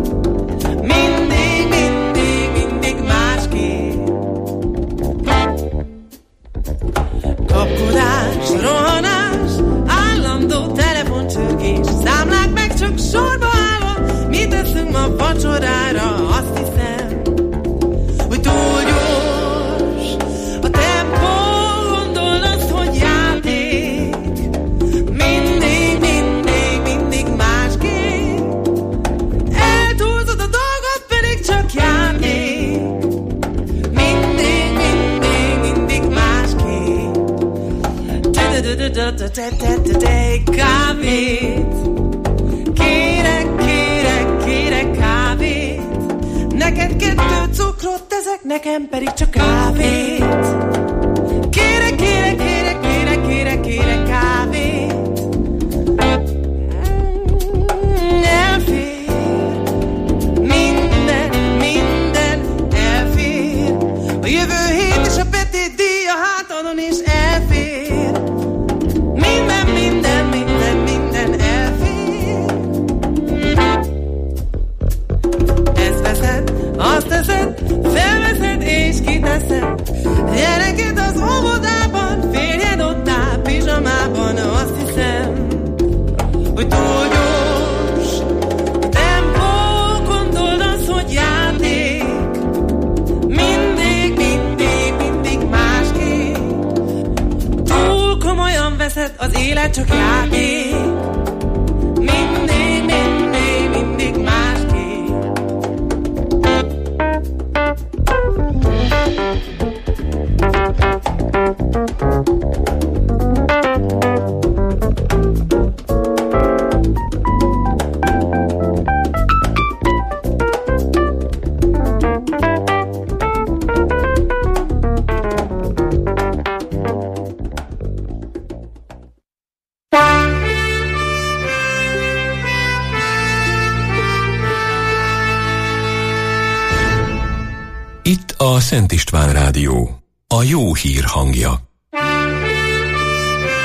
Mindig másképp. Kapkodás, rohanás, állandó telefoncsörgés, számlák meg csak sorba állva, mit teszünk ma vacsorára, azt hiszem, hogy túl gyors a tempó, gondold azt, hogy játék. Mindig másképp, eltúlzod a dolgot, pedig csak játék. Mindig másképp. Kávét. Kérek kávét. Neked 2 cukrot teszek, nekem pedig csak kávét. Kérek kávét. Elfér. Minden elfér. A jövő hét és a betétdíj a hátadon is elfér. Minden elfér. Ezt veszed, azt teszed, felveszed és kiteszed. Gyereket az óvodában, férjed ott áll pizsamában, azt hiszem, hogy túl gyors a tempó, gondold azt, hogy játék. Mindig másképp. Túl komolyan veszed, az élet csak játék. Mindig másképp. Itt a Szent István Rádió, a jó hír hangja.